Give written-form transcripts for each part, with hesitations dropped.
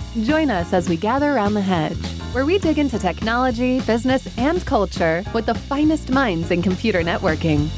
Join us as we gather around the hedge, where we dig into technology, business, and culture with the finest minds in computer networking.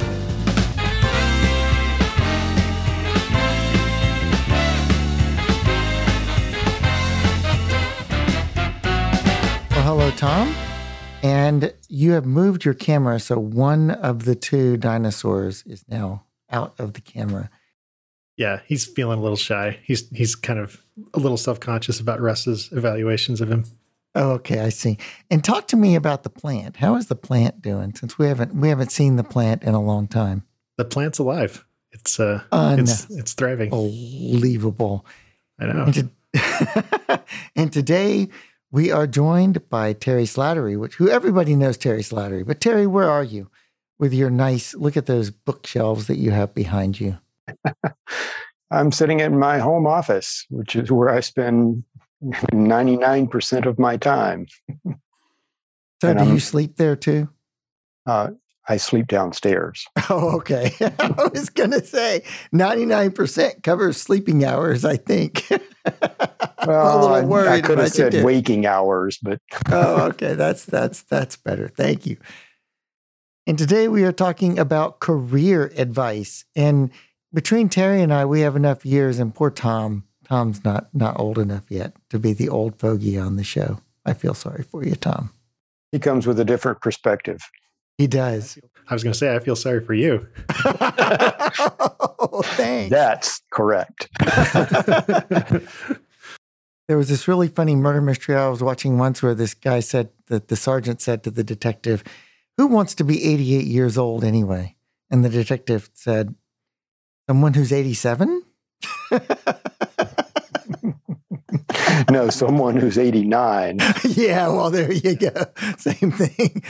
Well, hello, Tom. And you have moved your camera, so one of the two dinosaurs is now out of the camera. Yeah, he's feeling a little shy. He's kind of a little self-conscious about Russ's evaluations of him. Oh, okay, I see. And talk to me about the plant. How is the plant doing? Since we haven't seen the plant in a long time. The plant's alive. It's thriving. Unbelievable. I know. And today we are joined by Terry Slattery, who everybody knows Terry Slattery. But Terry, where are you with your nice, look at those bookshelves that you have behind you? I'm sitting in my home office, which is where I spend 99% of my time. So do you sleep there too? I sleep downstairs. Oh, okay. I was going to say 99% covers sleeping hours, I think. Well, a little worried. I could have said waking hours, but oh, okay. That's better. Thank you. And today we are talking about career advice. And between Terry and I, we have enough years, and poor Tom's not old enough yet to be the old fogey on the show. I feel sorry for you, Tom. he comes with a different perspective. He does. I was going to say, I feel sorry for you. Oh, thanks. That's correct. There was this really funny murder mystery I was watching once where this guy said that the sergeant said to the detective, "Who wants to be 88 years old anyway?" And the detective said, "Someone who's 87?" No, someone who's 89. Yeah, well, there you go. Same thing.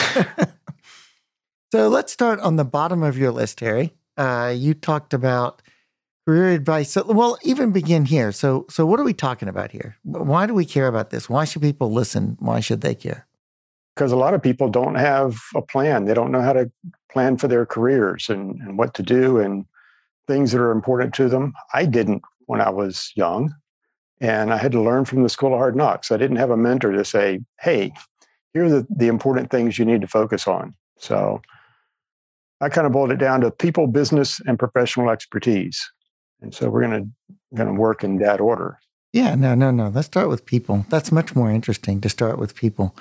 So let's start on the bottom of your list, Harry. You talked about career advice. So, well, even begin here. So what are we talking about here? Why do we care about this? Why should people listen? Why should they care? Because a lot of people don't have a plan. They don't know how to plan for their careers and what to do and things that are important to them. I didn't when I was young, and I had to learn from the School of Hard Knocks. I didn't have a mentor to say, "Hey, here are the important things you need to focus on." So I kind of boiled it down to people, business, and professional expertise. And so we're going to work in that order. Yeah, no. Let's start with people. That's much more interesting to start with people.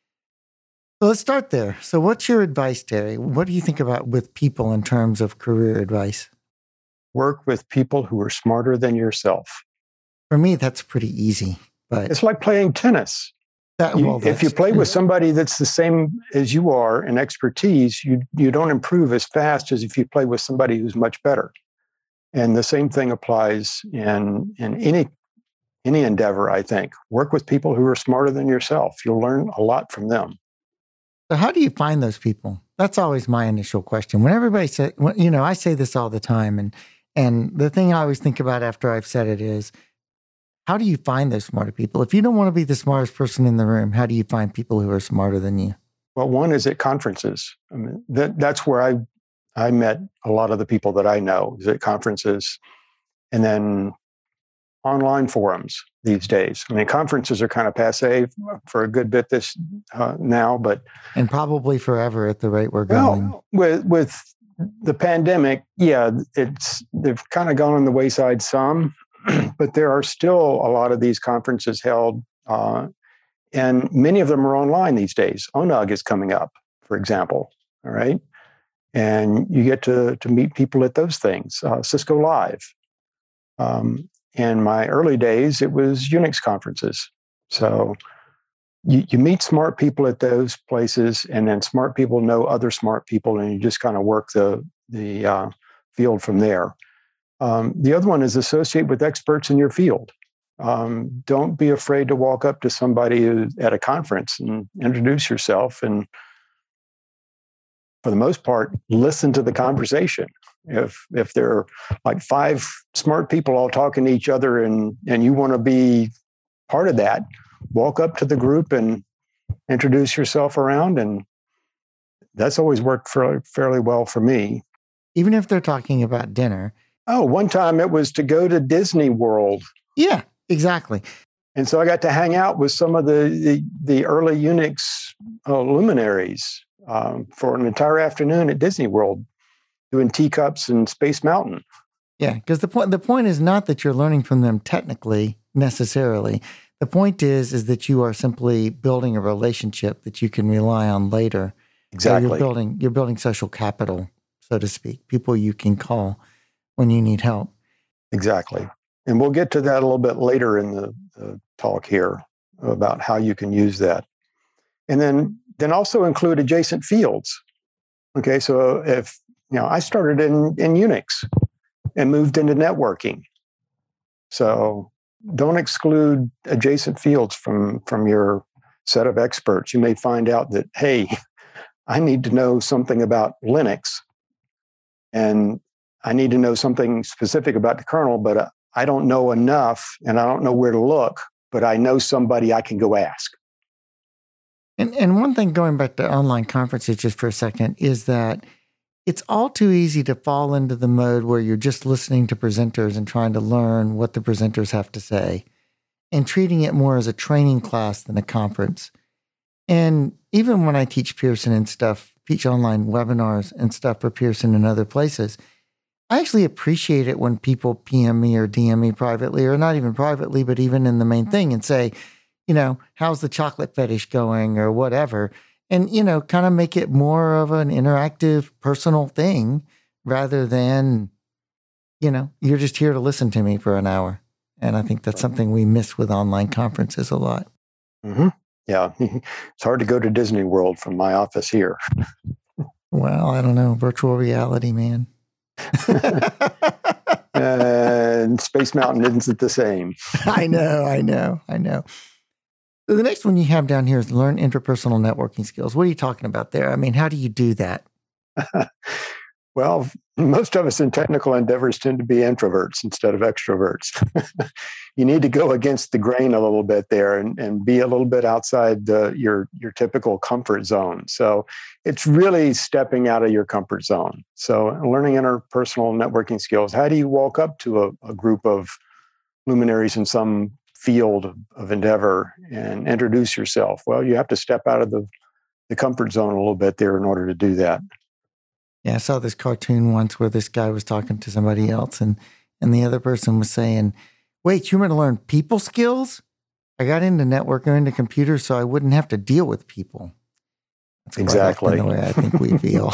So let's start there. So what's your advice, Terry? What do you think about with people in terms of career advice? Work with people who are smarter than yourself. For me, that's pretty easy. But it's like playing tennis. If you play with somebody that's the same as you are in expertise, you don't improve as fast as if you play with somebody who's much better. And the same thing applies in any endeavor, I think. Work with people who are smarter than yourself. You'll learn a lot from them. So how do you find those people? That's always my initial question. When everybody says, I say this all the time, and the thing I always think about after I've said it is, how do you find those smarter people? If you don't want to be the smartest person in the room, how do you find people who are smarter than you? Well, one is at conferences. I mean, that's where I met a lot of the people that I know, is at conferences, and then online forums these days. I mean, conferences are kind of passé for a good bit now, but and probably forever at the rate we're going. Well, with the pandemic, yeah, they've kind of gone on the wayside some. But there are still a lot of these conferences held, and many of them are online these days. ONUG is coming up, for example, all right? And you get to meet people at those things. Cisco Live. In my early days, it was Unix conferences. So you meet smart people at those places, and then smart people know other smart people, and you just kind of work the field from there. The other one is associate with experts in your field. Don't be afraid to walk up to somebody at a conference and introduce yourself. And for the most part, listen to the conversation. If there are like 5 smart people all talking to each other and you want to be part of that, walk up to the group and introduce yourself around. And that's always worked fairly well for me. Even if they're talking about dinner. Oh, one time it was to go to Disney World. Yeah, exactly. And so I got to hang out with some of the early Unix luminaries for an entire afternoon at Disney World, doing teacups and Space Mountain. Yeah, because the point is not that you're learning from them technically necessarily. The point is that you are simply building a relationship that you can rely on later. Exactly. So you're building social capital, so to speak, people you can call when you need help. Exactly. And we'll get to that a little bit later in the talk here about how you can use that. And then also include adjacent fields. Okay, so if, I started in Unix and moved into networking. So don't exclude adjacent fields from your set of experts. You may find out that, hey, I need to know something about Linux, and I need to know something specific about the kernel, but I don't know enough and I don't know where to look, but I know somebody I can go ask. And one thing, going back to online conferences just for a second, is that it's all too easy to fall into the mode where you're just listening to presenters and trying to learn what the presenters have to say and treating it more as a training class than a conference. And even when I teach Pearson and stuff, teach online webinars and stuff for Pearson and other places, I actually appreciate it when people PM me or DM me privately, or not even privately, but even in the main thing, and say, how's the chocolate fetish going or whatever. And, kind of make it more of an interactive, personal thing rather than, you're just here to listen to me for an hour. And I think that's something we miss with online conferences a lot. Mm-hmm. Yeah. It's hard to go to Disney World from my office here. Well, I don't know. Virtual reality, man. And Space Mountain isn't the same. I know. So the next one you have down here is learn interpersonal networking skills. What are you talking about there? I mean, how do you do that? Well, most of us in technical endeavors tend to be introverts instead of extroverts. You need to go against the grain a little bit there and be a little bit outside your typical comfort zone. So it's really stepping out of your comfort zone. So learning interpersonal networking skills. How do you walk up to a group of luminaries in some field of endeavor and introduce yourself? Well, you have to step out of the comfort zone a little bit there in order to do that. Yeah, I saw this cartoon once where this guy was talking to somebody else and the other person was saying, wait, you want to learn people skills? I got into networking, into computers, so I wouldn't have to deal with people. That's exactly the way I think we feel.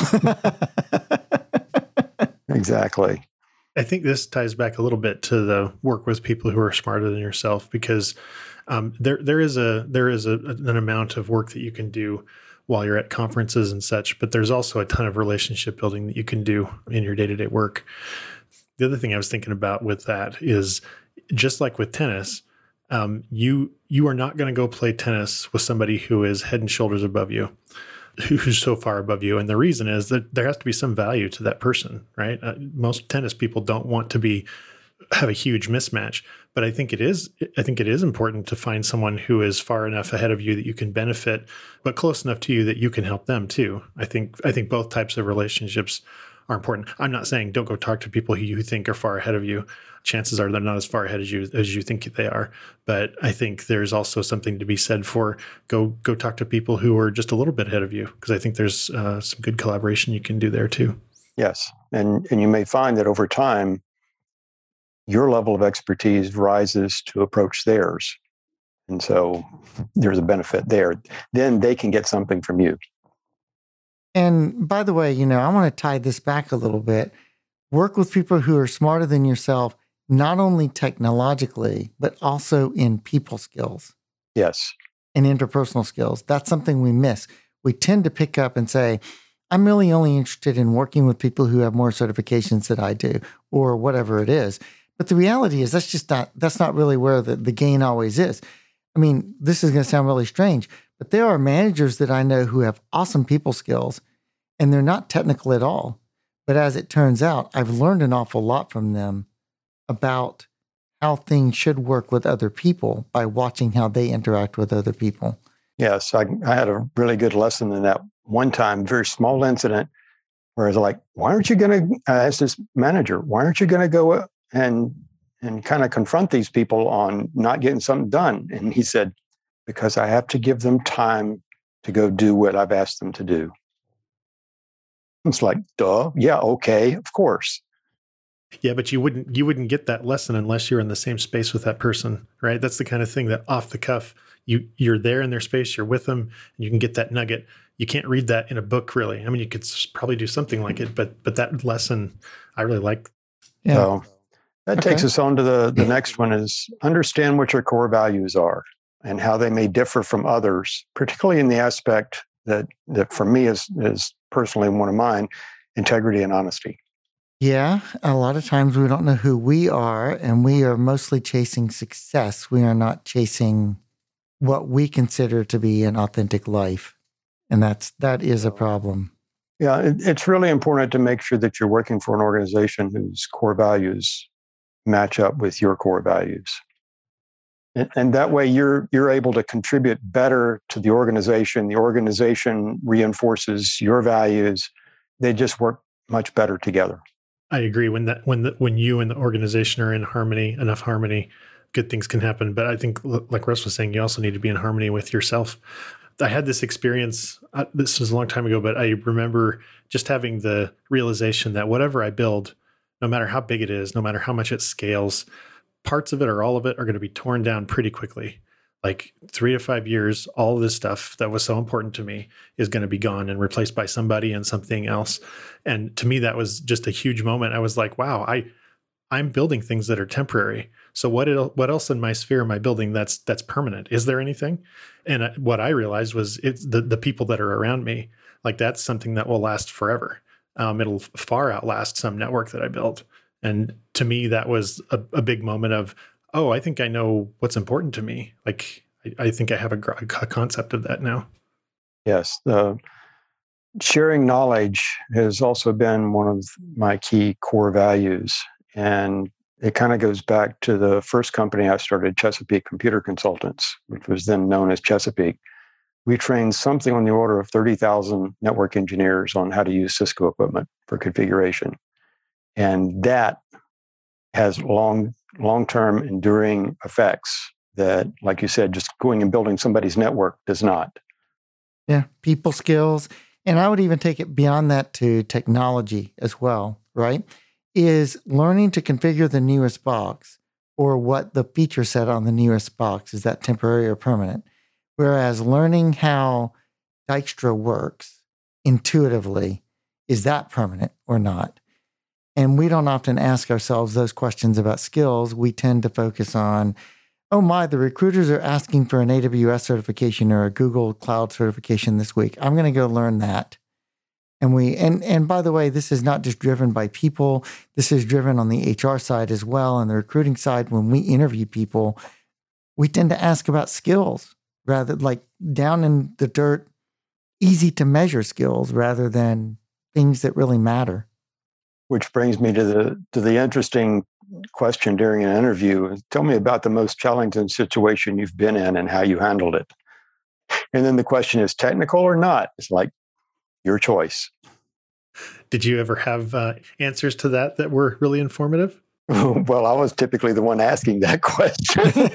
Exactly. I think this ties back a little bit to the work with people who are smarter than yourself, because there is an amount of work that you can do while you're at conferences and such, but there's also a ton of relationship building that you can do in your day-to-day work. The other thing I was thinking about with that is, just like with tennis, you are not going to go play tennis with somebody who is head and shoulders above you, who's so far above you. And the reason is that there has to be some value to that person, right? Most tennis people don't want to have a huge mismatch, but I think it is important to find someone who is far enough ahead of you that you can benefit, but close enough to you that you can help them too. I think both types of relationships are important. I'm not saying don't go talk to people who you think are far ahead of you. Chances are they're not as far ahead as you think they are. But I think there's also something to be said for go talk to people who are just a little bit ahead of you, because I think there's some good collaboration you can do there too. Yes, and you may find that over time, your level of expertise rises to approach theirs. And so there's a benefit there. Then they can get something from you. And by the way, I want to tie this back a little bit. Work with people who are smarter than yourself, not only technologically, but also in people skills. Yes. And interpersonal skills. That's something we miss. We tend to pick up and say, I'm really only interested in working with people who have more certifications than I do, or whatever it is. But the reality is that's not really where the gain always is. I mean, this is going to sound really strange, but there are managers that I know who have awesome people skills, and they're not technical at all. But as it turns out, I've learned an awful lot from them about how things should work with other people by watching how they interact with other people. Yes, I had a really good lesson in that one time, very small incident, where I was like, why aren't you going to, I asked this manager, why aren't you going to go and and kind of confront these people on not getting something done? And he said, because I have to give them time to go do what I've asked them to do. It's like, duh, yeah, okay, of course. Yeah, but you wouldn't get that lesson unless you're in the same space with that person, right? That's the kind of thing that off the cuff, you're there in their space, you're with them, and you can get that nugget. You can't read that in a book, really. I mean, you could probably do something like it, but that lesson, I really like. Yeah. So that takes us on to the next one is understand what your core values are and how they may differ from others, particularly in the aspect that for me is personally one of mine, integrity and honesty. Yeah, a lot of times we don't know who we are, and we are mostly chasing success. We are not chasing what we consider to be an authentic life, and that is a problem. Yeah, it's really important to make sure that you're working for an organization whose core values match up with your core values, and that way you're able to contribute better to the organization. The organization reinforces your values. They just work much better together. I agree. When you and the organization are in harmony, enough harmony, good things can happen. But I think, like Russ was saying, you also need to be in harmony with yourself. I had this experience. This was a long time ago, but I remember just having the realization that whatever I build, no matter how big it is, no matter how much it scales, parts of it or all of it are going to be torn down pretty quickly. Like 3 to 5 years, all of this stuff that was so important to me is going to be gone and replaced by somebody and something else. And to me, that was just a huge moment. I was like, wow, I'm building things that are temporary. So what else in my sphere am I building that's permanent? Is there anything? And what I realized was it's the people that are around me. Like that's something that will last forever. It'll far outlast some network that I built. And to me, that was a big moment of, oh, I think I know what's important to me. Like, I think I have a concept of that now. Yes. Sharing knowledge has also been one of my key core values. And it kind of goes back to the first company I started, Chesapeake Computer Consultants, which was then known as Chesapeake. We trained something on the order of 30,000 network engineers on how to use Cisco equipment for configuration. And that has long-term enduring effects that, like you said, just going and building somebody's network does not. Yeah, people skills. And I would even take it beyond that to technology as well, right? Is learning to configure the newest box or what the feature set on the newest box, is that temporary or permanent? Whereas learning how Dykstra works intuitively, is that permanent or not? And we don't often ask ourselves those questions about skills. We tend to focus on, oh my, the recruiters are asking for an AWS certification or a Google Cloud certification this week. I'm going to go learn that. And by the way, this is not just driven by people. This is driven on the HR side as well. And the recruiting side, when we interview people, we tend to ask about skills, rather like down in the dirt, easy to measure skills rather than things that really matter. Which brings me to the interesting question during an interview. Tell me about the most challenging situation you've been in and how you handled it. And then the question is technical or not? It's like your choice. Did you ever have answers to that were really informative? Well, I was typically the one asking that question.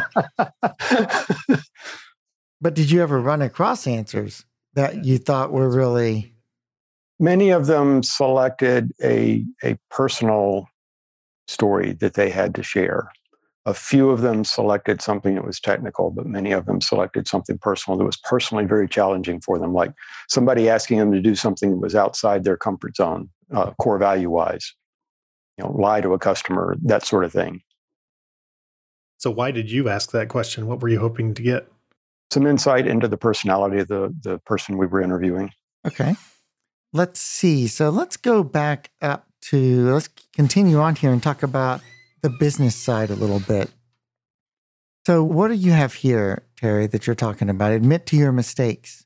But did you ever run across answers that you thought were really... Many of them selected a personal story that they had to share. A few of them selected something that was technical, but many of them selected something personal that was personally very challenging for them, like somebody asking them to do something that was outside their comfort zone, core value-wise. Lie to a customer, that sort of thing. So why did you ask that question? What were you hoping to get? Some insight into the personality of the person we were interviewing. Okay. Let's see. So let's go back up to, let's continue on here and talk about the business side a little bit. So what do you have here, Terry, that you're talking about? Admit to your mistakes.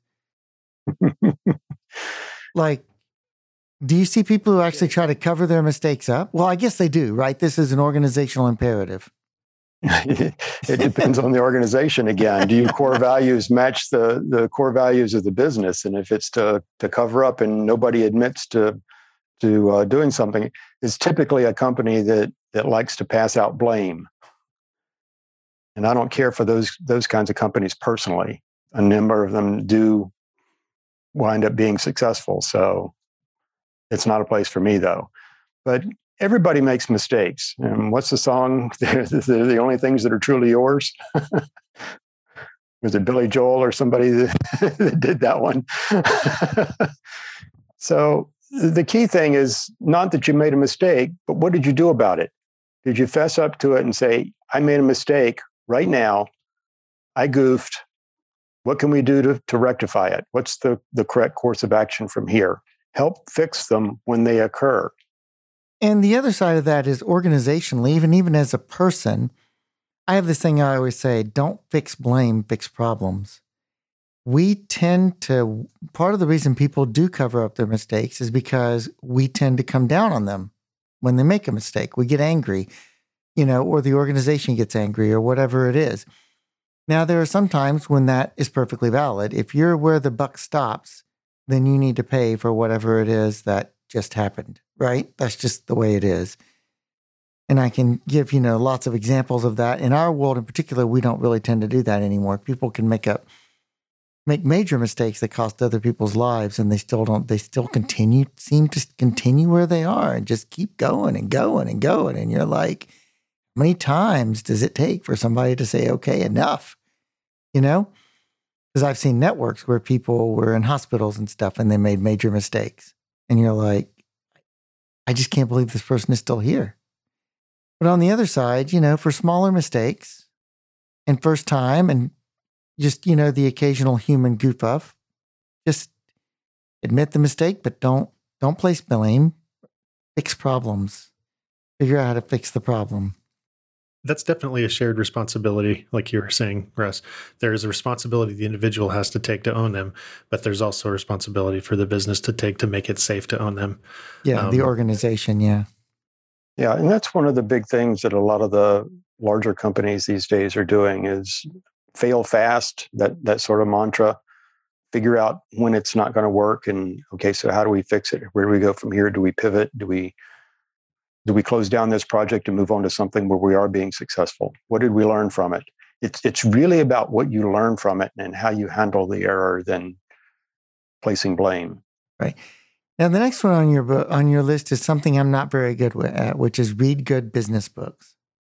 Like, do you see people who actually try to cover their mistakes up? Well, I guess they do, right? This is an organizational imperative. It depends on the organization again. Do your core values match the core values of the business? And if it's to cover up and nobody admits to doing something, it's typically a company that that likes to pass out blame. And I don't care for those kinds of companies personally. A number of them do wind up being successful. So it's not a place for me, though. But everybody makes mistakes. And what's the song? They're the only things that are truly yours. Was it Billy Joel or somebody that did that one? So the key thing is not that you made a mistake, but what did you do about it? Did you fess up to it and say, I made a mistake right now. I goofed. What can we do to rectify it? What's the correct course of action from here? Help fix them when they occur. And the other side of that is organizationally, even as a person, I have this thing I always say, don't fix blame, fix problems. We tend to, part of the reason people do cover up their mistakes is because we tend to come down on them when they make a mistake. We get angry, or the organization gets angry or whatever it is. Now, there are some times when that is perfectly valid. If you're where the buck stops, then you need to pay for whatever it is that just happened, right? That's just the way it is. And I can give, lots of examples of that. In our world in particular, we don't really tend to do that anymore. People can make major mistakes that cost other people's lives, and they still seem to continue where they are and just keep going and going and going. And you're like, how many times does it take for somebody to say, okay, enough? Because I've seen networks where people were in hospitals and stuff and they made major mistakes. And you're like, I just can't believe this person is still here. But on the other side, for smaller mistakes and first time and just, the occasional human goof up, just admit the mistake, but don't place blame. Fix problems. Figure out how to fix the problem. That's definitely a shared responsibility, like you were saying, Russ. There's a responsibility the individual has to take to own them, but there's also a responsibility for the business to take to make it safe to own them. Yeah, the organization, yeah. Yeah, and that's one of the big things that a lot of the larger companies these days are doing is fail fast, that sort of mantra, figure out when it's not going to work. And okay, so how do we fix it? Where do we go from here? Do we pivot? Do we close down this project and move on to something where we are being successful? What did we learn from it? It's really about what you learn from it and how you handle the error than placing blame. Right. Now, the next one on your list is something I'm not very good at, which is read good business books.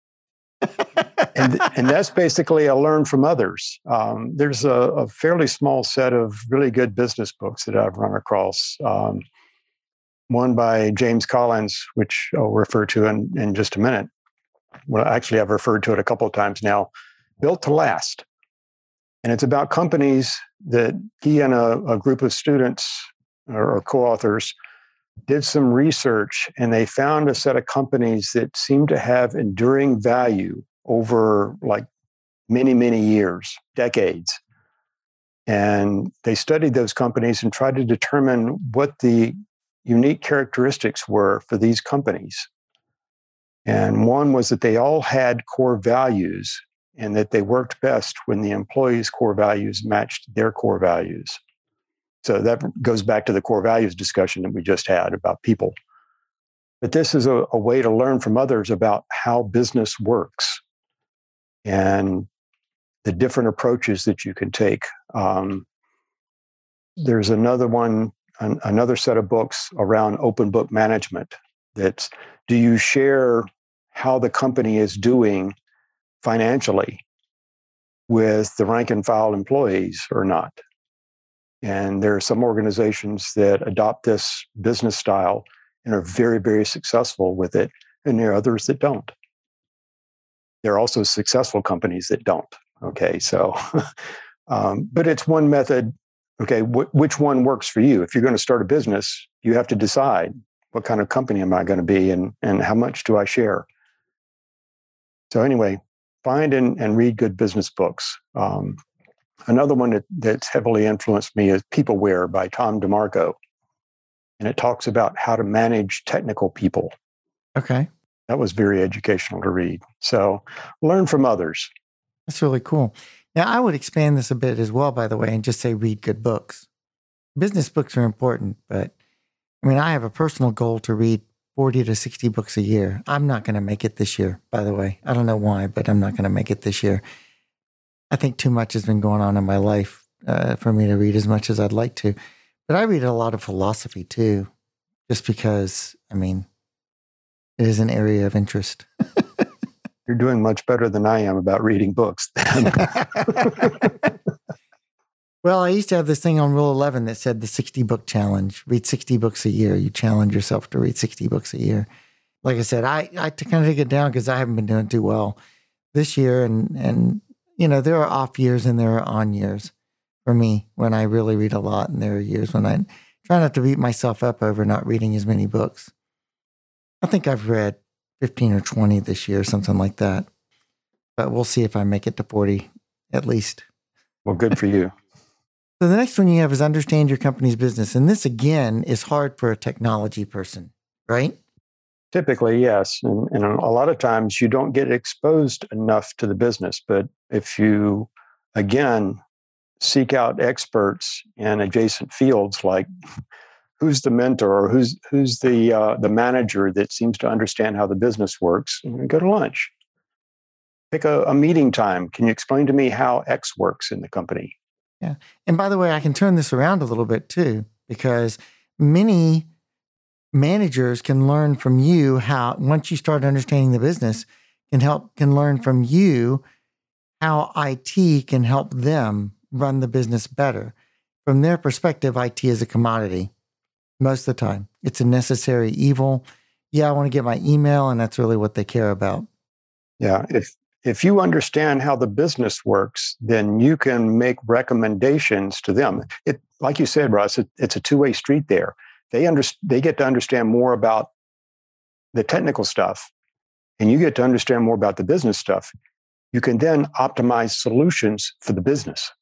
and that's basically a learn from others. There's a fairly small set of really good business books that I've run across. One by James Collins, which I'll refer to in just a minute. Well, actually, I've referred to it a couple of times now, Built to Last. And it's about companies that he and a group of students or co-authors did some research, and they found a set of companies that seemed to have enduring value over like many, many years, decades. And they studied those companies and tried to determine what the unique characteristics were for these companies. And one was that they all had core values and that they worked best when the employees' core values matched their core values. So that goes back to the core values discussion that we just had about people. But this is a way to learn from others about how business works and the different approaches that you can take. There's another set of books around open book management. That's, do you share how the company is doing financially with the rank and file employees or not? And there are some organizations that adopt this business style and are very, very successful with it. And there are others that don't. There are also successful companies that don't. Okay, so, but it's one method. Okay, which one works for you? If you're going to start a business, you have to decide what kind of company am I going to be and how much do I share? So anyway, find and read good business books. Another one that's heavily influenced me is Peopleware by Tom DeMarco. And it talks about how to manage technical people. Okay. That was very educational to read. So learn from others. That's really cool. Now, I would expand this a bit as well, by the way, and just say read good books. Business books are important, but I have a personal goal to read 40 to 60 books a year. I'm not going to make it this year, by the way. I don't know why, but I'm not going to make it this year. I think too much has been going on in my life for me to read as much as I'd like to. But I read a lot of philosophy too, just because, it is an area of interest. You're doing much better than I am about reading books. Well, I used to have this thing on Rule 11 that said the 60-book challenge. Read 60 books a year. You challenge yourself to read 60 books a year. Like I said, I kind of take it down because I haven't been doing too well this year. And there are off years and there are on years for me when I really read a lot. And there are years when I try not to beat myself up over not reading as many books. I think I've read 15 or 20 this year, something like that. But we'll see if I make it to 40 at least. Well, good for you. So the next one you have is understand your company's business. And this, again, is hard for a technology person, right? Typically, yes. And a lot of times you don't get exposed enough to the business. But if you, again, seek out experts in adjacent fields, like who's the mentor or who's the manager that seems to understand how the business works, go to lunch. Pick a meeting time. Can you explain to me how X works in the company? Yeah. And by the way, I can turn this around a little bit too, because many managers can learn from you how, once you start understanding the business, can learn from you how IT can help them run the business better. From their perspective, IT is a commodity most of the time. It's a necessary evil. Yeah, I want to get my email, and that's really what they care about. Yeah. If you understand how the business works, then you can make recommendations to them. Like you said, Russ, it's a two-way street there. They get to understand more about the technical stuff, and you get to understand more about the business stuff. You can then optimize solutions for the business.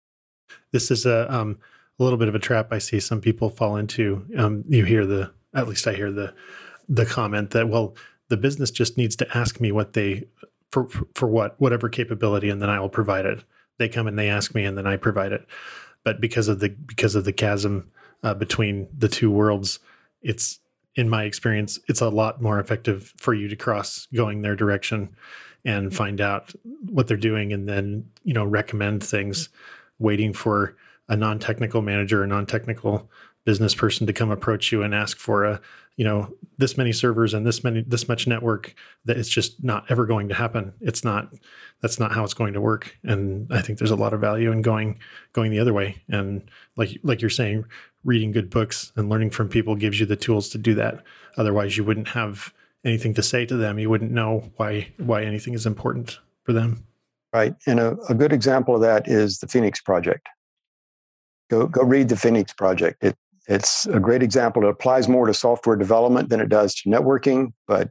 This is a little bit of a trap I see some people fall into. You hear at least I hear the comment that, well, the business just needs to ask me what they for whatever capability, and then I will provide it. They come and they ask me, and then I provide it. But because of the chasm between the two worlds, it's, in my experience, it's a lot more effective for you to cross going their direction and find out what they're doing, and then recommend things, waiting for a non-technical manager, a non-technical business person to come approach you and ask for this many servers and this much network, that it's just not ever going to happen. That's not how it's going to work. And I think there's a lot of value in going the other way. And like you're saying, reading good books and learning from people gives you the tools to do that. Otherwise, you wouldn't have anything to say to them. You wouldn't know why anything is important for them. Right. And a good example of that is the Phoenix Project. Go read the Phoenix Project. It's a great example. It applies more to software development than it does to networking, but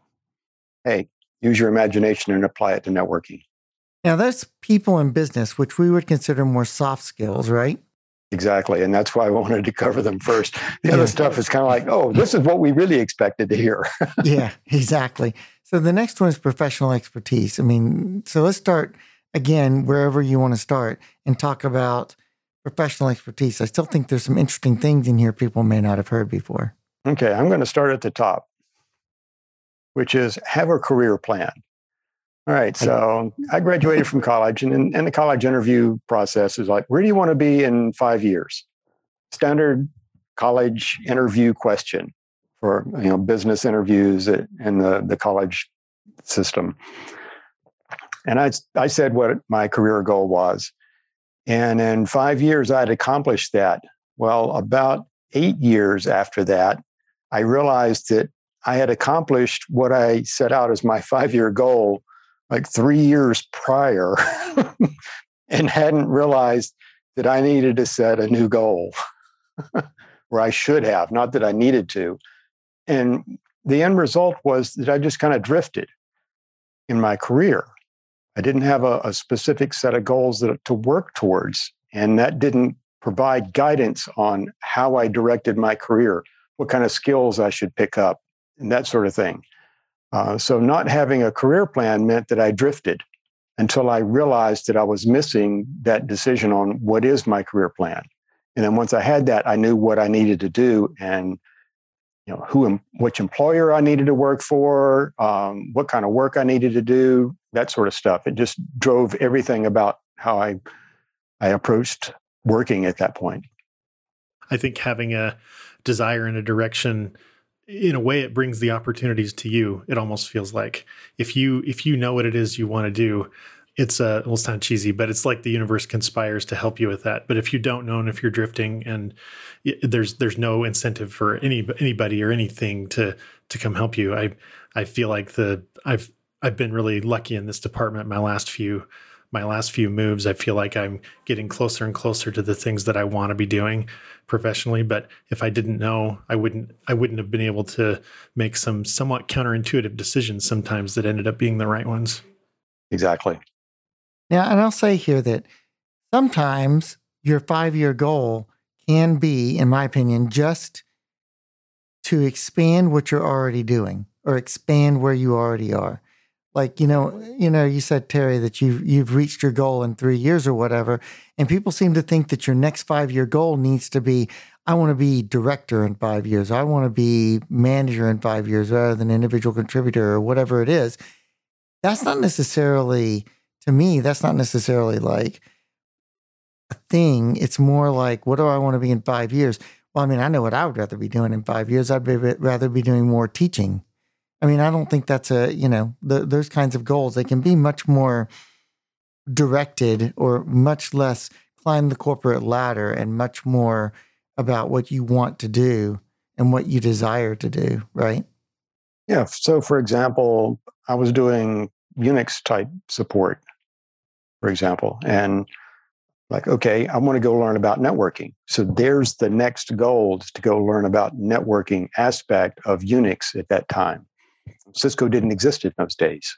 hey, use your imagination and apply it to networking. Now, that's people in business, which we would consider more soft skills, right? Exactly. And that's why I wanted to cover them first. The other stuff is kind of like, oh, this is what we really expected to hear. Yeah, exactly. So the next one is professional expertise. So let's start, again, wherever you want to start, and talk about professional expertise. I still think there's some interesting things in here people may not have heard before. Okay, I'm going to start at the top, which is have a career plan. All right, so I graduated from college, and the college interview process is like, where do you want to be in 5 years? Standard college interview question for business interviews in the college system. And I said what my career goal was. And in 5 years, I'd accomplished that. Well, about 8 years after that, I realized that I had accomplished what I set out as my 5-year goal like 3 years prior and hadn't realized that I needed to set a new goal, or I should have, not that I needed to. And the end result was that I just kind of drifted in my career. I didn't have a specific set of goals to work towards, and that didn't provide guidance on how I directed my career, what kind of skills I should pick up, and that sort of thing. So not having a career plan meant that I drifted until I realized that I was missing that decision on what is my career plan. And then once I had that, I knew what I needed to do, and which employer I needed to work for, what kind of work I needed to do, that sort of stuff. It just drove everything about how I approached working at that point. I think having a desire and a direction, in a way, it brings the opportunities to you. It almost feels like if you know what it is you want to do, it's sound cheesy, but it's like the universe conspires to help you with that. But if you don't know, and if you're drifting, and there's no incentive for anybody or anything to come help you, I feel like I've been really lucky in this department. My last few moves, I feel like I'm getting closer and closer to the things that I want to be doing professionally. But if I didn't know, I wouldn't have been able to make some somewhat counterintuitive decisions sometimes that ended up being the right ones. Exactly. Now, and I'll say here that sometimes your 5-year goal can be, in my opinion, just to expand what you're already doing or expand where you already are. Like, you said, Terry, that you've reached your goal in 3 years or whatever. And people seem to think that your next 5-year goal needs to be, I want to be director in 5 years. I want to be manager in 5 years rather than individual contributor or whatever it is. That's not necessarily, to me, that's not necessarily like a thing. It's more like, what do I want to be in 5 years? Well, I mean, I know what I would rather be doing in 5 years. I'd rather be doing more teaching. I mean, I don't think that's those kinds of goals. They can be much more directed or much less climb the corporate ladder and much more about what you want to do and what you desire to do, right? Yeah. So, for example, I was doing Unix type support, for example, and like, okay, I want to go learn about networking. So there's the next goal, is to go learn about networking aspect of Unix at that time. Cisco didn't exist in those days.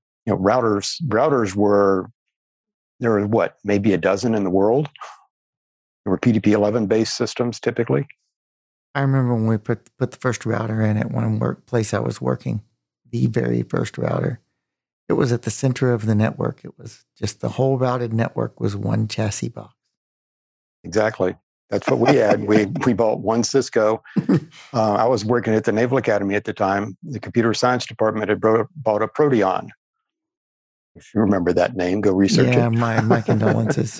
Routers were, there were what, maybe a dozen in the world? There were PDP-11 based systems typically. I remember when we put the first router in at one workplace I was working, the very first router. It was at the center of the network. It was just the whole routed network was one chassis box. Exactly. That's what we had. We bought one Cisco. I was working at the Naval Academy at the time. The computer science department had bought a Proteon. If you remember that name, go research it. Yeah, my condolences.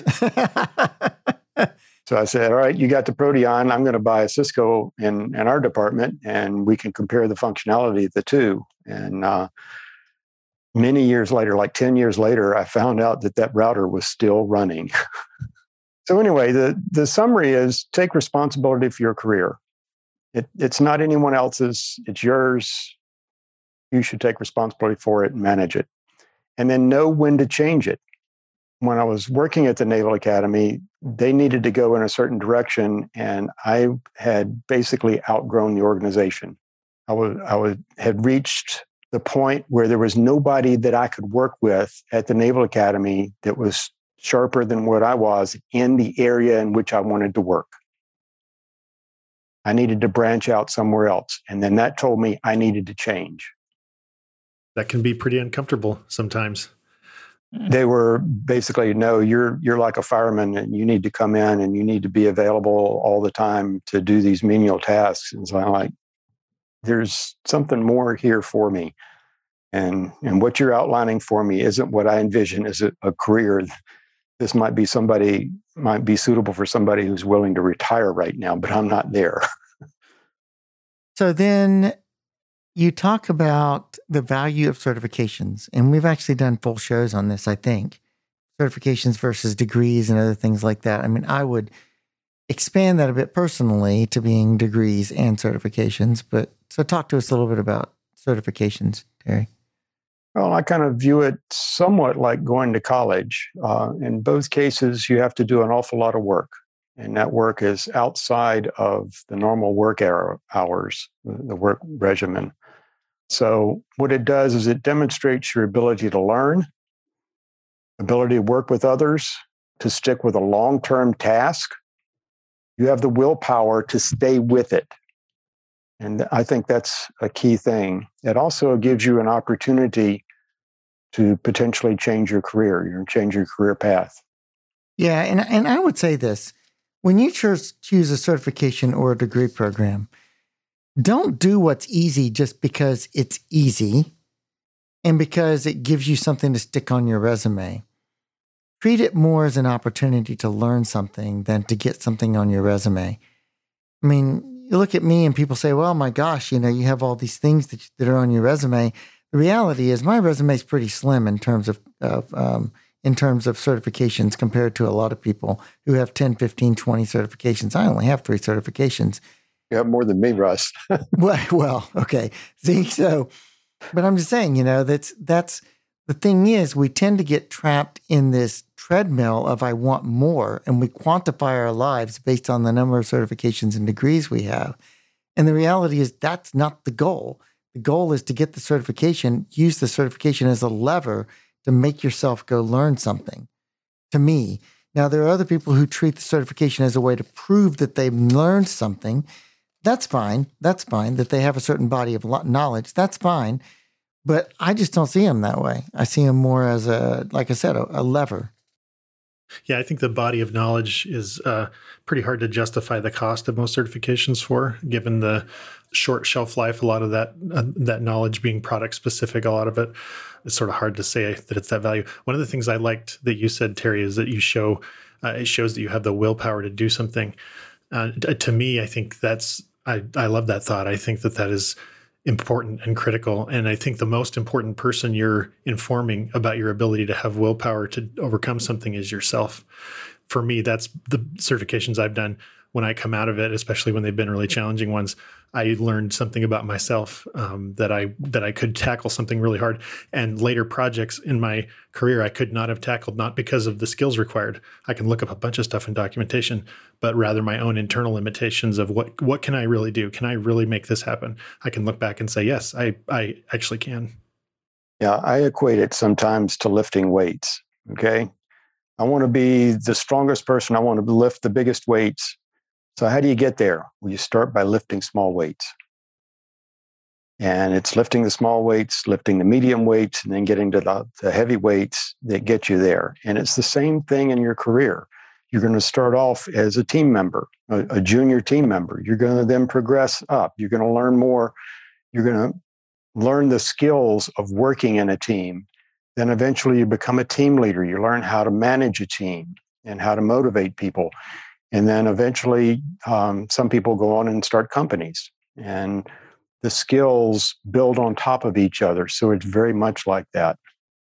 So I said, all right, you got the Proteon. I'm going to buy a Cisco in our department, and we can compare the functionality of the two. And many years later, like 10 years later, I found out that router was still running. So anyway, the summary is take responsibility for your career. It's not anyone else's. It's yours. You should take responsibility for it and manage it. And then know when to change it. When I was working at the Naval Academy, they needed to go in a certain direction, and I had basically outgrown the organization. I had reached the point where there was nobody that I could work with at the Naval Academy that was sharper than what I was in the area in which I wanted to work. I needed to branch out somewhere else. And then that told me I needed to change. That can be pretty uncomfortable sometimes. They were basically, no, you're like a fireman and you need to come in and you need to be available all the time to do these menial tasks. And so I'm like, there's something more here for me. And what you're outlining for me isn't what I envision as a career. This might be suitable for somebody who's willing to retire right now, but I'm not there. So then you talk about the value of certifications, and we've actually done full shows on this, I think. Certifications versus degrees and other things like that. I mean, I would expand that a bit personally to being degrees and certifications, but so talk to us a little bit about certifications, Terry. Well, I kind of view it somewhat like going to college. In both cases, you have to do an awful lot of work. And that work is outside of the normal work hours, the work regimen. So what it does is it demonstrates your ability to learn, ability to work with others, to stick with a long-term task. You have the willpower to stay with it. And I think that's a key thing. It also gives you an opportunity to potentially change your career, change your career path. Yeah, and I would say this. When you choose a certification or a degree program, don't do what's easy just because it's easy and because it gives you something to stick on your resume. Treat it more as an opportunity to learn something than to get something on your resume. I mean, you look at me and people say, well, my gosh, you have all these things that are on your resume. The reality is my resume is pretty slim in terms of certifications compared to a lot of people who have 10, 15, 20 certifications. I only have 3 certifications. You have more than me, Russ. well, okay. See, but I'm just saying, that's the thing is we tend to get trapped in this treadmill of I want more, and we quantify our lives based on the number of certifications and degrees we have. And the reality is that's not the goal. The goal is to get the certification, use the certification as a lever to make yourself go learn something, to me. Now, there are other people who treat the certification as a way to prove that they've learned something. That's fine. That's fine. That they have a certain body of knowledge. That's fine. But I just don't see them that way. I see them more as like I said, a lever. Yeah, I think the body of knowledge is pretty hard to justify the cost of most certifications for, given the short shelf life. A lot of that knowledge being product specific, a lot of it, it's sort of hard to say that it's that value. One of the things I liked that you said, Terry, is that you show it shows that you have the willpower to do something. To me, I think I love that thought. I think that is important and critical. And I think the most important person you're informing about your ability to have willpower to overcome something is yourself. For me, that's the certifications I've done. When I come out of it, especially when they've been really challenging ones, I learned something about myself that I could tackle something really hard. And later projects in my career, I could not have tackled, not because of the skills required. I can look up a bunch of stuff in documentation, but rather my own internal limitations of what can I really do? Can I really make this happen? I can look back and say, yes, I actually can. Yeah, I equate it sometimes to lifting weights. Okay. I want to be the strongest person. I want to lift the biggest weights. So how do you get there? Well, you start by lifting small weights. And it's lifting the small weights, lifting the medium weights, and then getting to the heavy weights that get you there. And it's the same thing in your career. You're going to start off as a team member, a junior team member. You're going to then progress up. You're going to learn more. You're going to learn the skills of working in a team. Then eventually you become a team leader. You learn how to manage a team and how to motivate people. And then eventually some people go on and start companies. And the skills build on top of each other. So it's very much like that.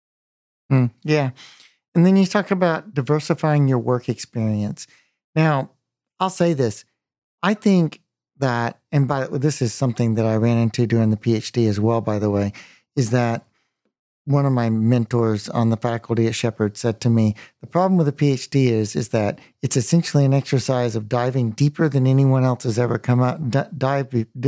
Yeah. And then you talk about diversifying your work experience. Now, I'll say this. I think that, and this is something that I ran into during the PhD as well, by the way, is that one of my mentors on the faculty at Shepherd said to me, the problem with a PhD is that it's essentially an exercise of diving deeper than anyone else has ever come out, dove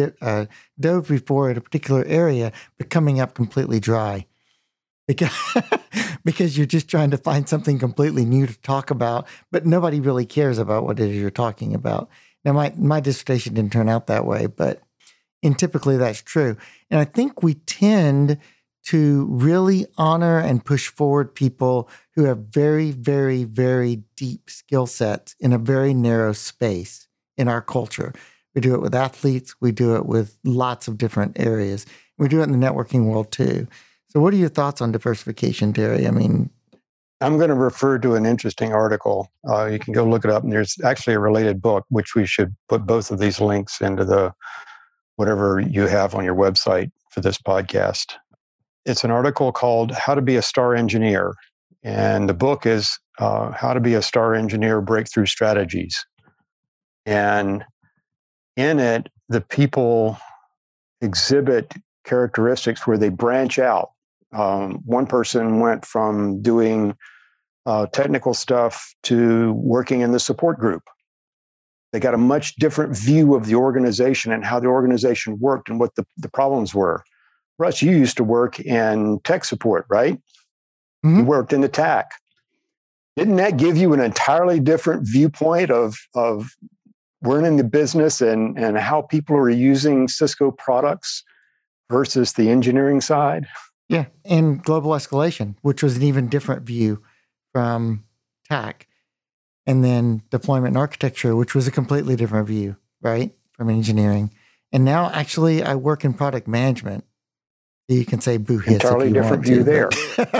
before at a particular area, but coming up completely dry. Because you're just trying to find something completely new to talk about, but nobody really cares about what it is you're talking about. Now, my dissertation didn't turn out that way, and typically that's true. And I think we tend to really honor and push forward people who have very, very, very deep skill sets in a very narrow space in our culture. We do it with athletes. We do it with lots of different areas. We do it in the networking world too. So what are your thoughts on diversification, Terry? I mean, I'm going to refer to an interesting article. You can go look it up. And there's actually a related book, which we should put both of these links into whatever you have on your website for this podcast. It's an article called How to Be a Star Engineer. And the book is How to Be a Star Engineer, Breakthrough Strategies. And in it, the people exhibit characteristics where they branch out. One person went from doing technical stuff to working in the support group. They got a much different view of the organization and how the organization worked and what the problems were. Russ, you used to work in tech support, right? Mm-hmm. You worked in the TAC. Didn't that give you an entirely different viewpoint of learning the business and how people are using Cisco products versus the engineering side? Yeah, and global escalation, which was an even different view from TAC. And then deployment and architecture, which was a completely different view, right, from engineering. And now actually I work in product management. You can say boo hiss. Entirely different view there.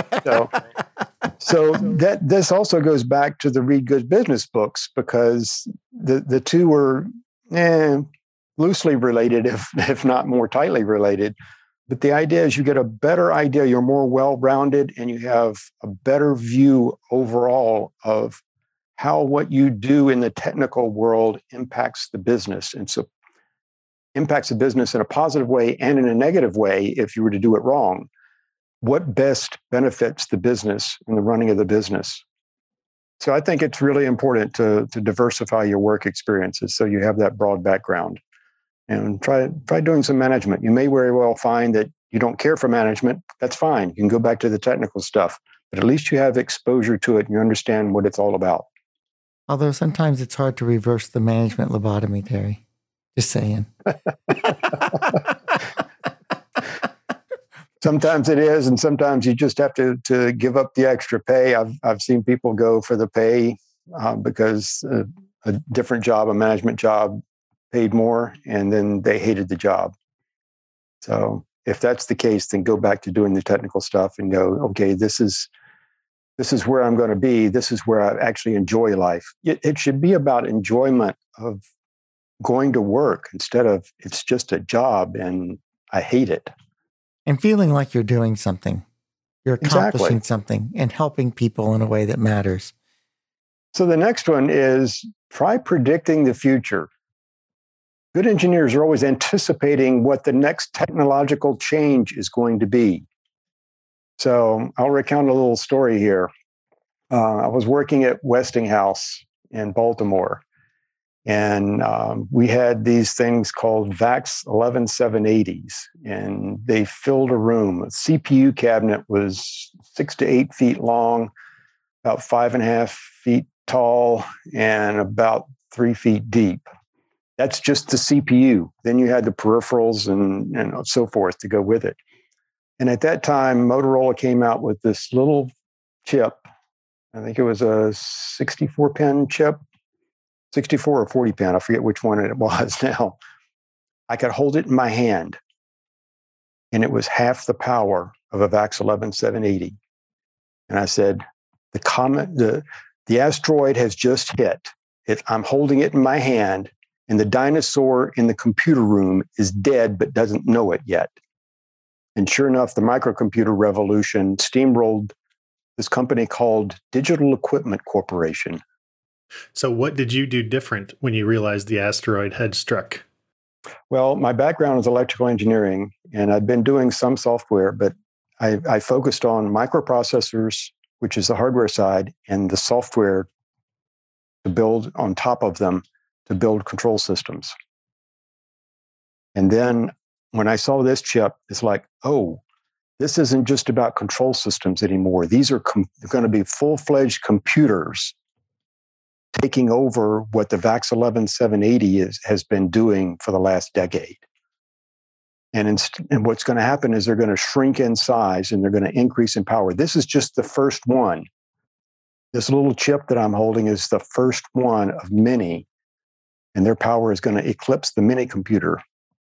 So this also goes back to the Read Good business books, because the two were loosely related, if not more tightly related. But the idea is you get a better idea, you're more well-rounded, and you have a better view overall of how what you do in the technical world impacts the business. And so impacts the business in a positive way and in a negative way if you were to do it wrong. What best benefits the business and the running of the business? So I think it's really important to diversify your work experiences so you have that broad background. And try doing some management. You may very well find that you don't care for management. That's fine. You can go back to the technical stuff, but at least you have exposure to it and you understand what it's all about. Although sometimes it's hard to reverse the management lobotomy, Terry. Just saying. Sometimes it is, and sometimes you just have to give up the extra pay. I've seen people go for the pay because a different job, a management job, paid more, and then they hated the job. So if that's the case, then go back to doing the technical stuff and go, okay, this is where I'm going to be. This is where I actually enjoy life. It should be about enjoyment of going to work instead of it's just a job and I hate it. And feeling like you're doing something. You're accomplishing something and helping people in a way that matters. So the next one is try predicting the future. Good engineers are always anticipating what the next technological change is going to be. So I'll recount a little story here. I was working at Westinghouse in Baltimore, and we had these things called VAX 11780s, and they filled a room. A CPU cabinet was 6 to 8 feet long, about 5.5 feet tall, and about 3 feet deep. That's just the CPU. Then you had the peripherals and so forth to go with it. And at that time, Motorola came out with this little chip. I think it was a 64-pin chip, 64 or 40-pin. I forget which one it was now. I could hold it in my hand, and it was half the power of a VAX 11780. And I said, the asteroid has just hit. I'm holding it in my hand, and the dinosaur in the computer room is dead but doesn't know it yet. And sure enough, the microcomputer revolution steamrolled this company called Digital Equipment Corporation. So what did you do different when you realized the asteroid had struck? Well, my background is electrical engineering, and I've been doing some software, but I focused on microprocessors, which is the hardware side, and the software to build on top of them to build control systems. And then when I saw this chip, it's like, oh, this isn't just about control systems anymore. These are going to be full-fledged computers taking over what the VAX 11780 has been doing for the last decade. And what's going to happen is they're going to shrink in size and they're going to increase in power. This is just the first one. This little chip that I'm holding is the first one of many, and their power is going to eclipse the mini computer.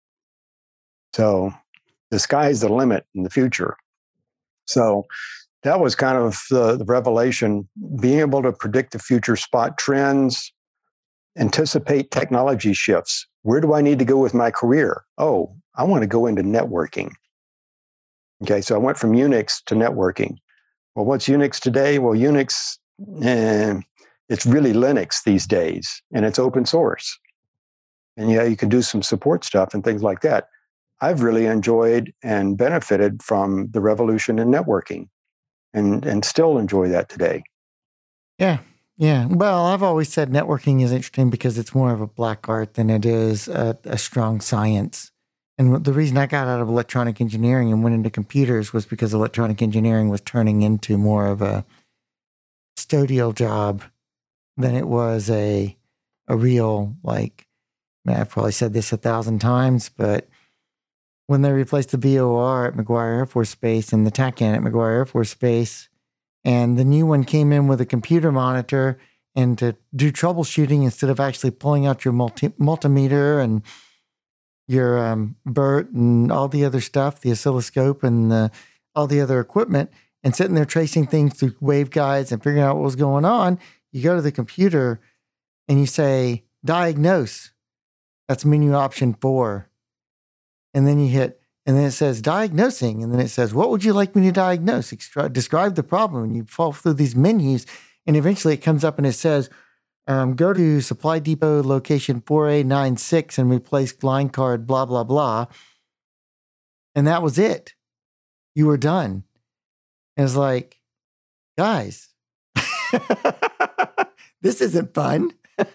So the sky's the limit in the future. So that was kind of the revelation, being able to predict the future, spot trends, anticipate technology shifts. Where do I need to go with my career? Oh, I want to go into networking. Okay, so I went from Unix to networking. Well, what's Unix today? Well, Unix, it's really Linux these days, and it's open source. And yeah, you can do some support stuff and things like that. I've really enjoyed and benefited from the revolution in networking and still enjoy that today. Yeah. Well, I've always said networking is interesting because it's more of a black art than it is a strong science. And the reason I got out of electronic engineering and went into computers was because electronic engineering was turning into more of a custodial job than it was a real, I've probably said this 1,000 times, but when they replaced the VOR at McGuire Air Force Base and the TACAN at McGuire Air Force Base, and the new one came in with a computer monitor and to do troubleshooting instead of actually pulling out your multimeter and your BERT and all the other stuff, the oscilloscope and all the other equipment, and sitting there tracing things through waveguides and figuring out what was going on, you go to the computer and you say, diagnose. That's menu option 4. And then you hit, and then it says diagnosing. And then it says, what would you like me to diagnose? Describe the problem. And you fall through these menus. And eventually it comes up and it says, go to Supply Depot location 4A96 and replace line card, blah, blah, blah. And that was it. You were done. And it's like, guys, this isn't fun.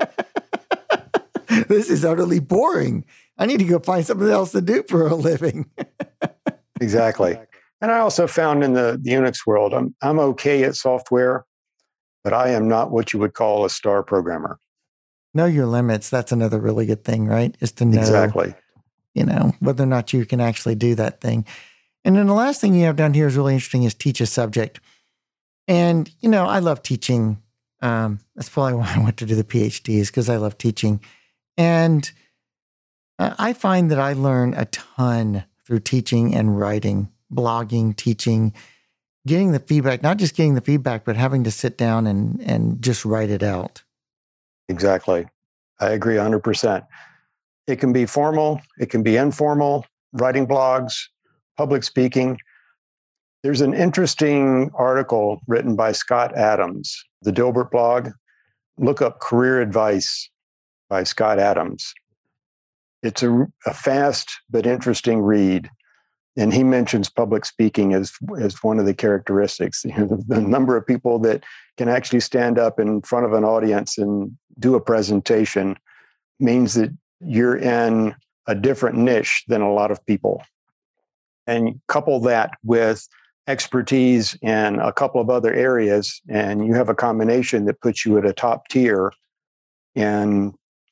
This is utterly boring. I need to go find something else to do for a living. Exactly. And I also found in the Unix world, I'm okay at software, but I am not what you would call a star programmer. Know your limits. That's another really good thing, right? Is to know, exactly, whether or not you can actually do that thing. And then the last thing you have down here is really interesting is teach a subject. And, I love teaching. That's probably why I went to do the PhD, is because I love teaching. And I find that I learn a ton through teaching and writing, blogging, teaching, getting the feedback, not just getting the feedback, but having to sit down and just write it out. Exactly. I agree 100%. It can be formal. It can be informal, writing blogs, public speaking. There's an interesting article written by Scott Adams, the Dilbert blog. Look up Career Advice by Scott Adams. It's a fast but interesting read. And he mentions public speaking as one of the characteristics. The number of people that can actually stand up in front of an audience and do a presentation means that you're in a different niche than a lot of people. And couple that with expertise in a couple of other areas, and you have a combination that puts you at a top tier in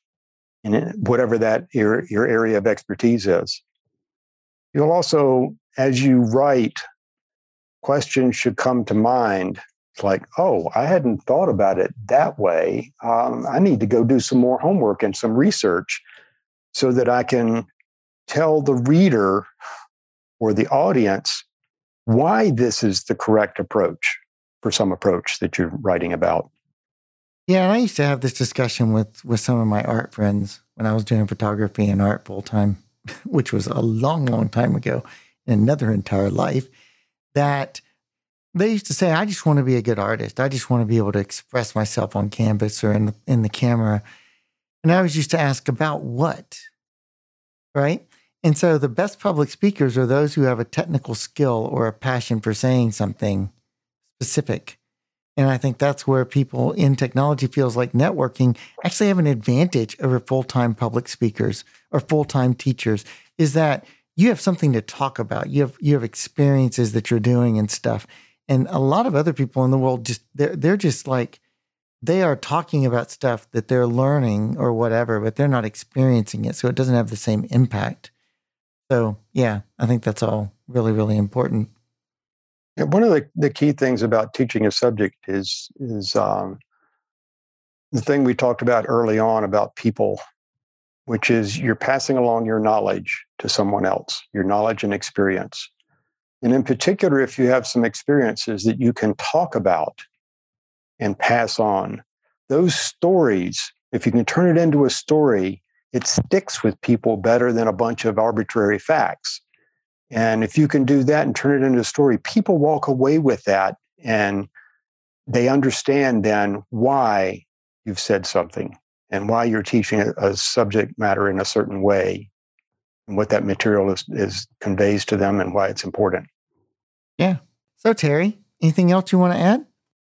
whatever that your area of expertise is. You'll also, as you write, questions should come to mind. It's like, oh, I hadn't thought about it that way. I need to go do some more homework and some research so that I can tell the reader or the audience why this is the correct approach for some approach that you're writing about. Yeah, and I used to have this discussion with some of my art friends when I was doing photography and art full time, which was a long, long time ago in another entire life, that they used to say, I just want to be a good artist. I just want to be able to express myself on canvas or in the camera. And I was used to ask, about what? Right? And so the best public speakers are those who have a technical skill or a passion for saying something specific. And I think that's where people in technology feels like networking actually have an advantage over full-time public speakers or full-time teachers, is that you have something to talk about. You have experiences that you're doing and stuff. And a lot of other people in the world they're just like, they are talking about stuff that they're learning or whatever, but they're not experiencing it. So it doesn't have the same impact. So yeah, I think that's all really, really important. One of the key things about teaching a subject is the thing we talked about early on about people, which is you're passing along your knowledge to someone else, your knowledge and experience. And in particular, if you have some experiences that you can talk about and pass on, those stories, if you can turn it into a story, it sticks with people better than a bunch of arbitrary facts. And if you can do that and turn it into a story, people walk away with that and they understand then why you've said something and why you're teaching a subject matter in a certain way and what that material is conveys to them and why it's important. Yeah. So Terry, anything else you want to add?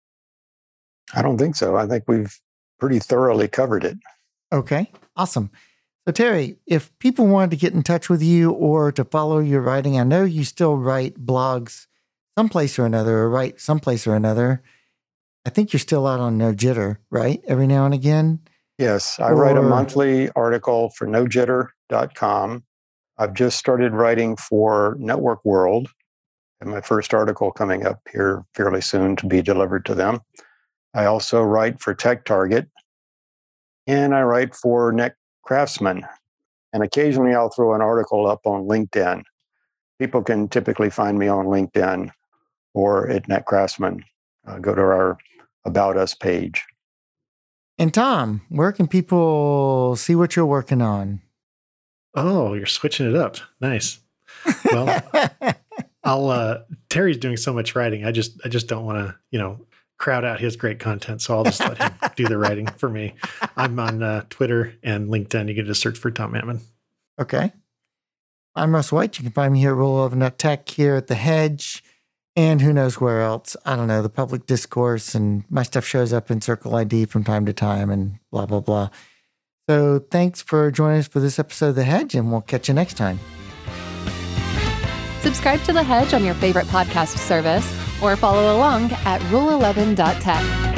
I don't think so. I think we've pretty thoroughly covered it. Okay, awesome. So Terry, if people wanted to get in touch with you or to follow your writing, I know you still write blogs someplace or another, or write someplace or another. I think you're still out on No Jitter, right? Every now and again? Yes, I write a monthly article for nojitter.com. I've just started writing for Network World, and my first article coming up here fairly soon to be delivered to them. I also write for Tech Target, and I write for Neck Craftsman. And occasionally I'll throw an article up on LinkedIn. People can typically find me on LinkedIn or at NetCraftsman. Go to our About Us page. And Tom, where can people see what you're working on? Oh, you're switching it up. Nice. Well, Terry's doing so much writing. I just don't want to, crowd out his great content. So I'll just let him do the writing for me. I'm on Twitter and LinkedIn. You can just search for Tom Mattman. Okay. I'm Russ White. You can find me here at Roll11.tech, here at The Hedge, and who knows where else. I don't know, the public discourse, and my stuff shows up in Circle ID from time to time and blah, blah, blah. So thanks for joining us for this episode of The Hedge, and we'll catch you next time. Subscribe to The Hedge on your favorite podcast service or follow along at rule11.tech.